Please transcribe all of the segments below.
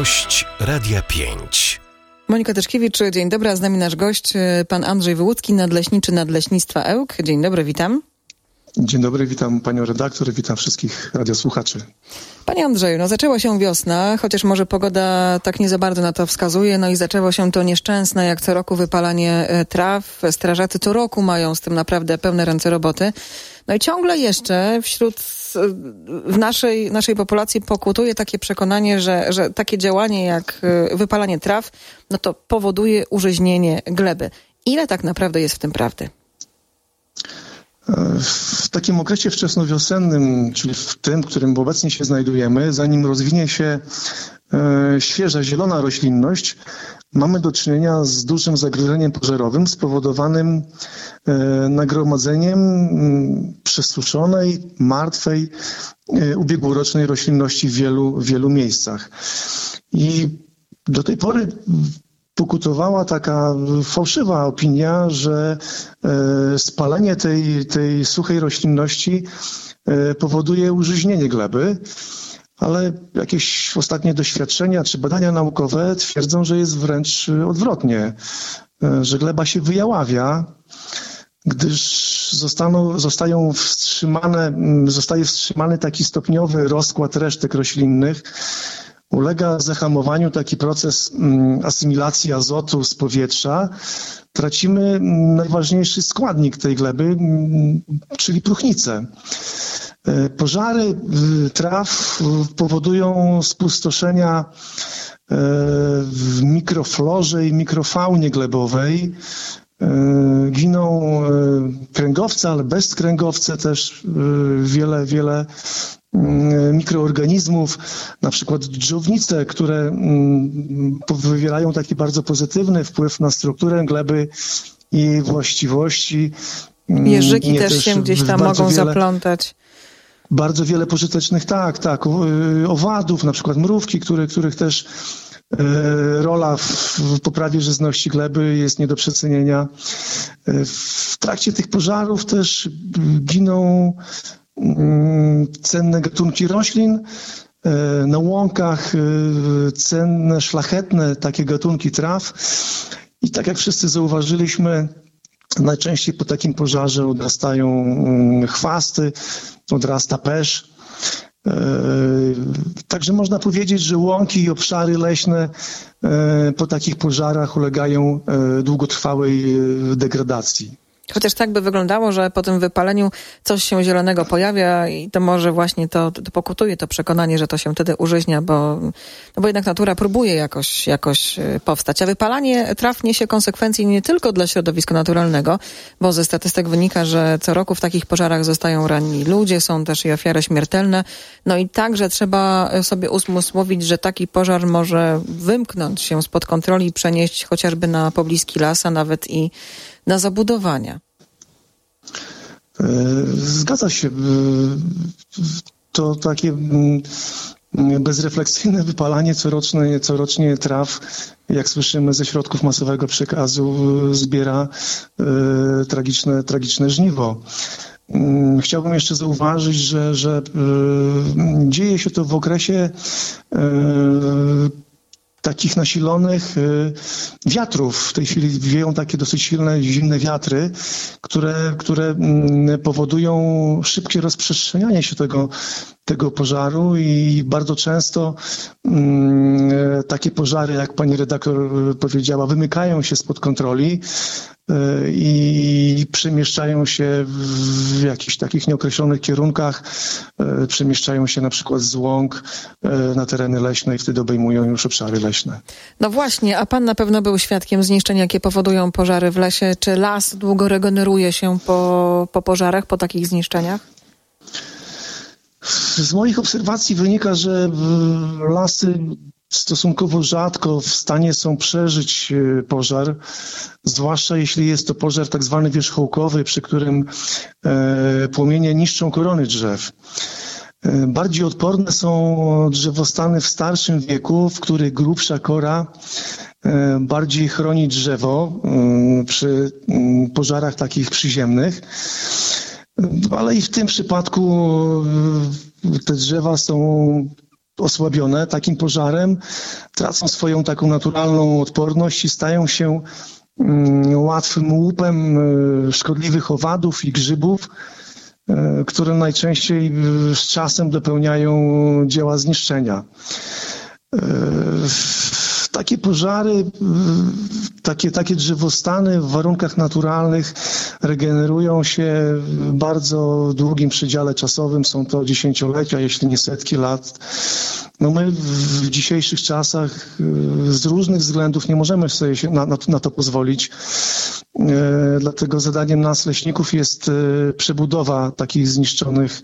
Gość Radia 5. Monika Tyszkiewicz, dzień dobry, a z nami nasz gość, pan Andrzej Wyłudzki, nadleśniczy Nadleśnictwa Ełk. Dzień dobry, witam. Dzień dobry, witam panią redaktor, witam wszystkich radiosłuchaczy. Panie Andrzeju, zaczęła się wiosna, chociaż może pogoda tak nie za bardzo na to wskazuje, i zaczęło się to nieszczęsne, jak co roku wypalanie traw. Strażacy co roku mają z tym naprawdę pełne ręce roboty. I ciągle jeszcze w naszej populacji pokutuje takie przekonanie, że takie działanie jak wypalanie traw, to powoduje użyźnienie gleby. Ile tak naprawdę jest w tym prawdy? W takim okresie wczesnowiosennym, czyli w tym, w którym obecnie się znajdujemy, zanim rozwinie się świeża, zielona roślinność, mamy do czynienia z dużym zagrożeniem pożarowym spowodowanym nagromadzeniem przesuszonej, martwej, ubiegłorocznej roślinności w wielu miejscach. I do tej pory pokutowała taka fałszywa opinia, że spalenie tej suchej roślinności powoduje użyźnienie gleby, ale jakieś ostatnie doświadczenia czy badania naukowe twierdzą, że jest wręcz odwrotnie, że gleba się wyjaławia, gdyż zostaje wstrzymany taki stopniowy rozkład resztek roślinnych. Ulega zahamowaniu taki proces asymilacji azotu z powietrza. Tracimy najważniejszy składnik tej gleby, czyli próchnicę. Pożary traw powodują spustoszenia w mikroflorze i mikrofaunie glebowej. Giną kręgowce, ale bezkręgowce też wiele mikroorganizmów, na przykład dżdżownice, które wywierają taki bardzo pozytywny wpływ na strukturę gleby i jej właściwości. Jeżyki też się gdzieś tam mogą zaplątać. Bardzo wiele pożytecznych, owadów, na przykład mrówki, których też rola w poprawie żyzności gleby jest nie do przecenienia. W trakcie tych pożarów też giną cenne gatunki roślin, na łąkach cenne, szlachetne takie gatunki traw. I tak jak wszyscy zauważyliśmy, najczęściej po takim pożarze odrastają chwasty, odrasta pesz. Także można powiedzieć, że łąki i obszary leśne po takich pożarach ulegają długotrwałej degradacji. Chociaż tak by wyglądało, że po tym wypaleniu coś się zielonego pojawia i to może właśnie to pokutuje to przekonanie, że to się wtedy użyźnia, bo jednak natura próbuje jakoś powstać. A wypalanie traw niesie konsekwencje nie tylko dla środowiska naturalnego, bo ze statystyk wynika, że co roku w takich pożarach zostają ranni ludzie, są też i ofiary śmiertelne. I także trzeba sobie uzmysłowić, że taki pożar może wymknąć się spod kontroli i przenieść chociażby na pobliski las, a nawet i na zabudowania. Zgadza się. To takie bezrefleksyjne wypalanie corocznie traw, jak słyszymy ze środków masowego przekazu, zbiera tragiczne żniwo. Chciałbym jeszcze zauważyć, że dzieje się to w okresie takich nasilonych wiatrów. W tej chwili wieją takie dosyć silne, zimne wiatry, które powodują szybkie rozprzestrzenianie się tego pożaru i bardzo często takie pożary, jak pani redaktor powiedziała, wymykają się spod kontroli i przemieszczają się w jakichś takich nieokreślonych kierunkach, przemieszczają się na przykład z łąk na tereny leśne i wtedy obejmują już obszary leśne. No właśnie, a pan na pewno był świadkiem zniszczeń, jakie powodują pożary w lesie. Czy las długo regeneruje się po pożarach, po takich zniszczeniach? Z moich obserwacji wynika, że lasy stosunkowo rzadko w stanie są przeżyć pożar, zwłaszcza jeśli jest to pożar tak zwany wierzchołkowy, przy którym płomienie niszczą korony drzew. Bardziej odporne są drzewostany w starszym wieku, w których grubsza kora bardziej chroni drzewo przy pożarach takich przyziemnych. Ale i w tym przypadku te drzewa są osłabione takim pożarem, tracą swoją taką naturalną odporność i stają się łatwym łupem szkodliwych owadów i grzybów, które najczęściej z czasem dopełniają dzieła zniszczenia. Takie pożary, takie drzewostany w warunkach naturalnych regenerują się w bardzo długim przedziale czasowym. Są to dziesięciolecia, jeśli nie setki lat. No my w dzisiejszych czasach z różnych względów nie możemy sobie na to pozwolić. Dlatego zadaniem nas, leśników, jest przebudowa takich zniszczonych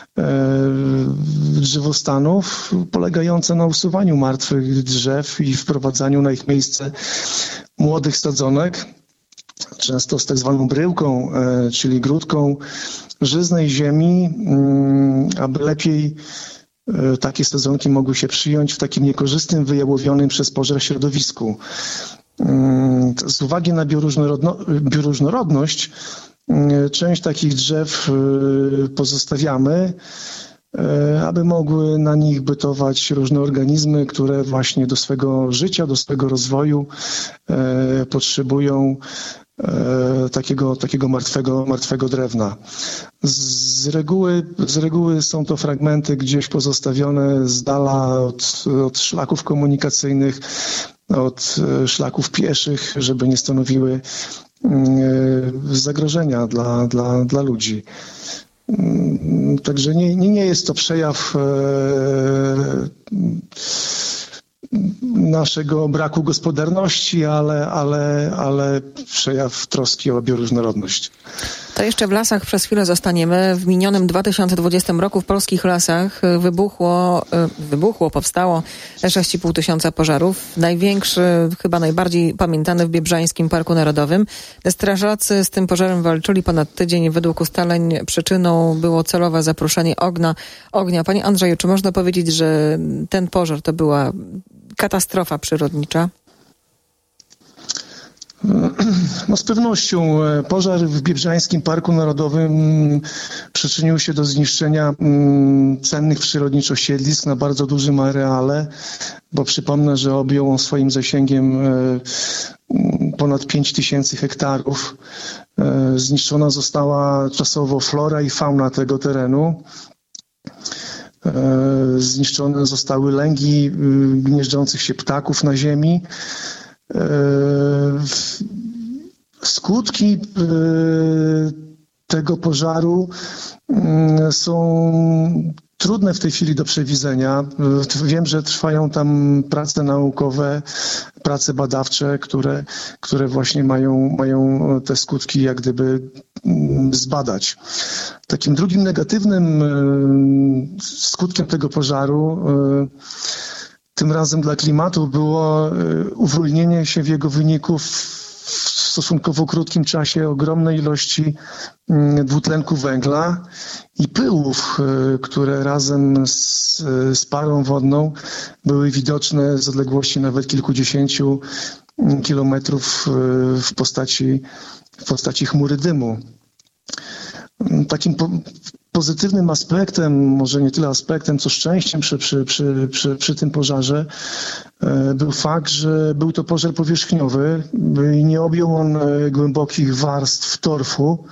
drzewostanów, polegająca na usuwaniu martwych drzew i wprowadzaniu na ich miejsce młodych sadzonek, często z tak zwaną bryłką, czyli grudką żyznej ziemi, aby lepiej takie sadzonki mogły się przyjąć w takim niekorzystnym, wyjałowionym przez pożar środowisku. Z uwagi na bioróżnorodność część takich drzew pozostawiamy, aby mogły na nich bytować różne organizmy, które właśnie do swego życia, do swego rozwoju potrzebują takiego martwego drewna. Z reguły są to fragmenty gdzieś pozostawione z dala od szlaków komunikacyjnych, od szlaków pieszych, żeby nie stanowiły zagrożenia dla ludzi. Także nie jest to przejaw naszego braku gospodarności, ale przejaw troski o bioróżnorodność. To jeszcze w lasach przez chwilę zostaniemy. W minionym 2020 roku w polskich lasach powstało 6,5 tysiąca pożarów. Największy, chyba najbardziej pamiętany w Biebrzańskim Parku Narodowym. Strażacy z tym pożarem walczyli ponad tydzień. Według ustaleń przyczyną było celowe zaproszenie ognia. Panie Andrzeju, czy można powiedzieć, że ten pożar to była katastrofa przyrodnicza? No z pewnością pożar w Biebrzańskim Parku Narodowym przyczynił się do zniszczenia cennych przyrodniczo siedlisk na bardzo dużym areale, bo przypomnę, że objął on swoim zasięgiem ponad 5 tysięcy hektarów. Zniszczona została czasowo flora i fauna tego terenu. Zniszczone zostały lęgi gnieżdżących się ptaków na ziemi. Skutki tego pożaru są trudne w tej chwili do przewidzenia. Wiem, że trwają tam prace naukowe, prace badawcze, które właśnie mają te skutki jak gdyby zbadać. Takim drugim negatywnym skutkiem tego pożaru, tym razem dla klimatu, było uwolnienie się w jego wyniku w stosunkowo krótkim czasie ogromnej ilości dwutlenku węgla i pyłów, które razem z parą wodną były widoczne z odległości nawet kilkudziesięciu kilometrów w postaci chmury dymu. Takim pozytywnym aspektem, może nie tyle aspektem, co szczęściem przy tym pożarze był fakt, że był to pożar powierzchniowy i nie objął on głębokich warstw torfu,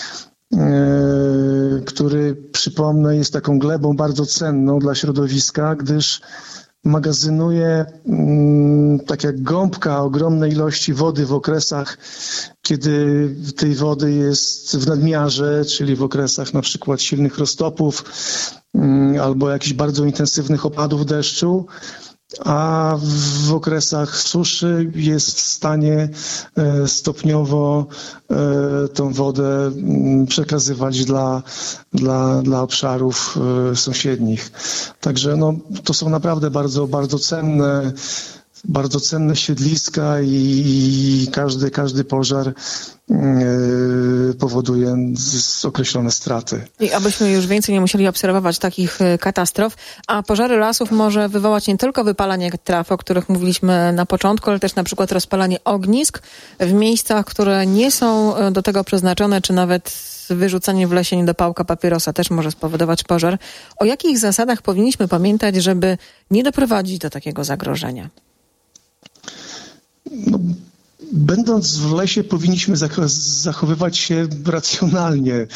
który, przypomnę, jest taką glebą bardzo cenną dla środowiska, gdyż magazynuje, tak jak gąbka, ogromne ilości wody w okresach, kiedy tej wody jest w nadmiarze, czyli w okresach na przykład silnych roztopów albo jakichś bardzo intensywnych opadów deszczu, a w okresach suszy jest w stanie stopniowo tą wodę przekazywać dla obszarów sąsiednich. Także to są naprawdę bardzo, bardzo cenne bardzo cenne siedliska i każdy pożar powoduje określone straty. I abyśmy już więcej nie musieli obserwować takich katastrof, a pożary lasów może wywołać nie tylko wypalanie traw, o których mówiliśmy na początku, ale też na przykład rozpalanie ognisk w miejscach, które nie są do tego przeznaczone, czy nawet wyrzucanie w lesie niedopałka papierosa też może spowodować pożar. O jakich zasadach powinniśmy pamiętać, żeby nie doprowadzić do takiego zagrożenia? No, będąc w lesie powinniśmy zachowywać się racjonalnie.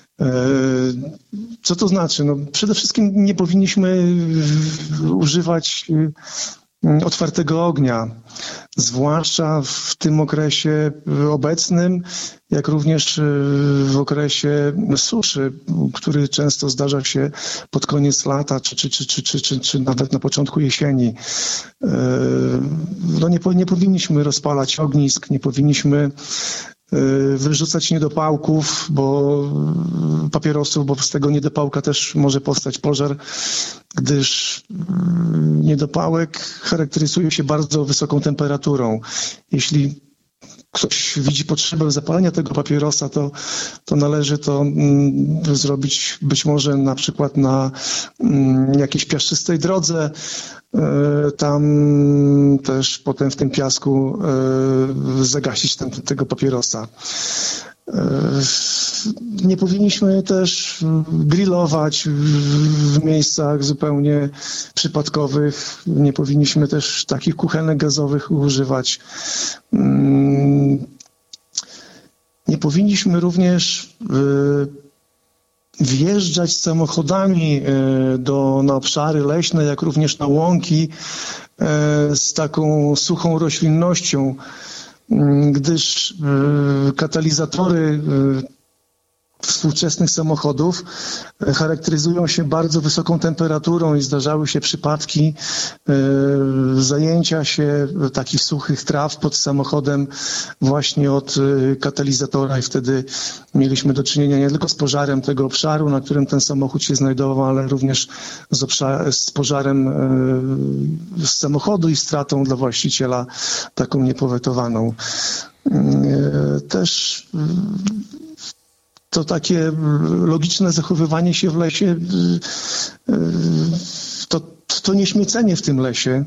Co to znaczy? No, przede wszystkim nie powinniśmy używać otwartego ognia, zwłaszcza w tym okresie obecnym, jak również w okresie suszy, który często zdarza się pod koniec lata, czy nawet na początku jesieni. No nie powinniśmy rozpalać ognisk, nie powinniśmy wyrzucać niedopałków, papierosów, bo z tego niedopałka też może powstać pożar, gdyż niedopałek charakteryzuje się bardzo wysoką temperaturą. Jeśli ktoś widzi potrzebę zapalenia tego papierosa, to należy to zrobić być może na przykład na jakiejś piaszczystej drodze. Tam też potem w tym piasku zagasić tego papierosa. Nie powinniśmy też grillować w miejscach zupełnie przypadkowych. Nie powinniśmy też takich kuchenek gazowych używać. Nie powinniśmy również wjeżdżać samochodami na obszary leśne, jak również na łąki z taką suchą roślinnością, gdyż katalizatory współczesnych samochodów charakteryzują się bardzo wysoką temperaturą i zdarzały się przypadki zajęcia się takich suchych traw pod samochodem właśnie od katalizatora i wtedy mieliśmy do czynienia nie tylko z pożarem tego obszaru, na którym ten samochód się znajdował, ale również z pożarem z samochodu i stratą dla właściciela taką niepowetowaną. Też to takie logiczne zachowywanie się w lesie, to nie w tym lesie,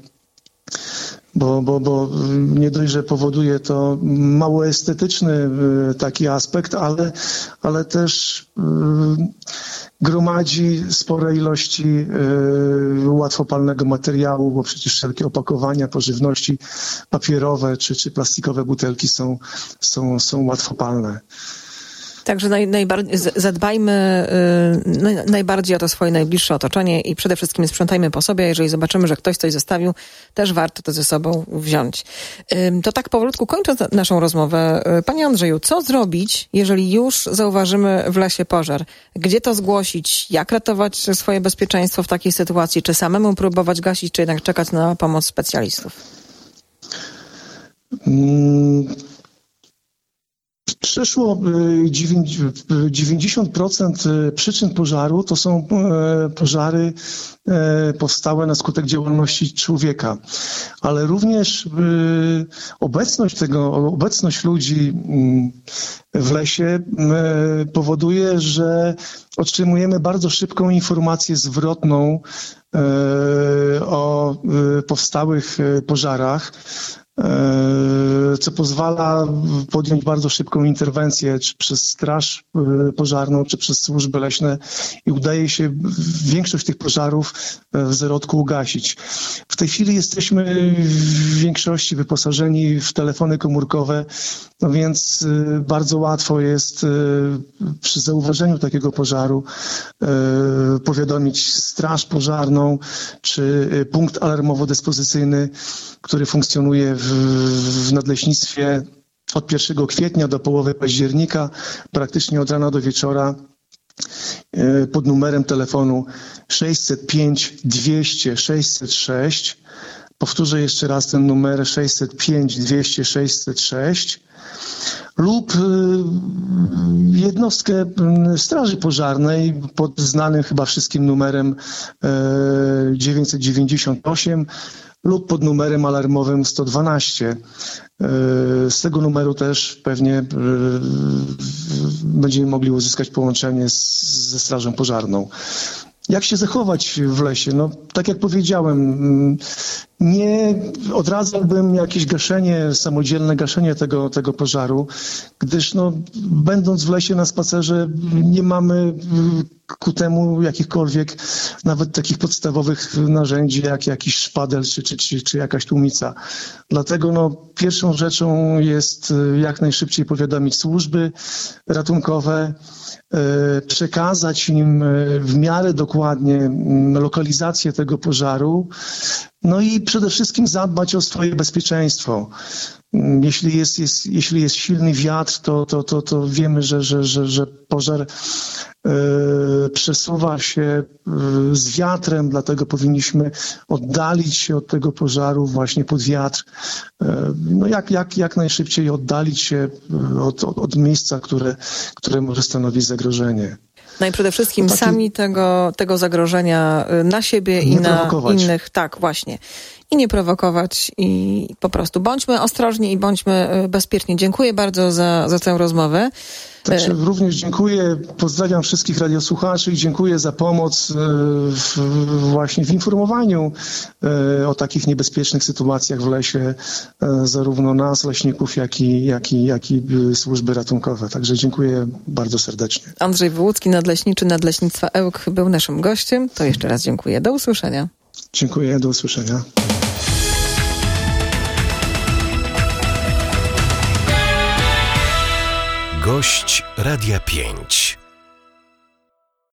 bo nie dość, że powoduje to mało estetyczny taki aspekt, ale też gromadzi spore ilości łatwopalnego materiału, bo przecież wszelkie opakowania pożywności papierowe czy plastikowe butelki są łatwopalne. Także zadbajmy najbardziej o to swoje najbliższe otoczenie i przede wszystkim sprzątajmy po sobie. Jeżeli zobaczymy, że ktoś coś zostawił, też warto to ze sobą wziąć. To tak powolutku kończąc naszą rozmowę. Panie Andrzeju, co zrobić, jeżeli już zauważymy w lesie pożar? Gdzie to zgłosić? Jak ratować swoje bezpieczeństwo w takiej sytuacji? Czy samemu próbować gasić, czy jednak czekać na pomoc specjalistów? Przeszło 90% przyczyn pożaru to są pożary powstałe na skutek działalności człowieka, ale również obecność ludzi w lesie powoduje, że otrzymujemy bardzo szybką informację zwrotną o powstałych pożarach, co pozwala podjąć bardzo szybką interwencję, czy przez straż pożarną, czy przez służby leśne i udaje się większość tych pożarów w zarodku ugasić. W tej chwili jesteśmy w większości wyposażeni w telefony komórkowe, no więc bardzo łatwo jest przy zauważeniu takiego pożaru powiadomić straż pożarną, czy punkt alarmowo-dyspozycyjny, który funkcjonuje w nadleśnictwie od 1 kwietnia do połowy października, praktycznie od rana do wieczora, pod numerem telefonu 605 200 606. Powtórzę jeszcze raz ten numer 605 200 606. Lub jednostkę Straży Pożarnej pod znanym chyba wszystkim numerem 998 lub pod numerem alarmowym 112. Z tego numeru też pewnie będziemy mogli uzyskać połączenie ze strażą pożarną. Jak się zachować w lesie? No, tak jak powiedziałem, nie odradzałbym jakieś samodzielne gaszenie tego pożaru, gdyż będąc w lesie na spacerze nie mamy ku temu jakichkolwiek nawet takich podstawowych narzędzi, jak jakiś szpadel czy jakaś tłumica. Dlatego pierwszą rzeczą jest jak najszybciej powiadomić służby ratunkowe, przekazać im w miarę dokładnie lokalizację tego pożaru, i przede wszystkim zadbać o swoje bezpieczeństwo. Jeśli jest silny wiatr, to wiemy, że pożar przesuwa się z wiatrem, dlatego powinniśmy oddalić się od tego pożaru właśnie pod wiatr. Jak najszybciej oddalić się od miejsca, które może stanowić zagrożenie. No i przede wszystkim sami tego zagrożenia na siebie i na innych. Tak, właśnie. I nie prowokować i po prostu bądźmy ostrożni i bądźmy bezpieczni. Dziękuję bardzo za tę rozmowę. Także również dziękuję, pozdrawiam wszystkich radiosłuchaczy i dziękuję za pomoc właśnie w informowaniu o takich niebezpiecznych sytuacjach w lesie, zarówno nas, leśników, jak i służby ratunkowe. Także dziękuję bardzo serdecznie. Andrzej Wyłudzki, nadleśniczy Nadleśnictwa Ełk, był naszym gościem. To jeszcze raz dziękuję. Do usłyszenia. Dziękuję, do usłyszenia. Gość Radia 5.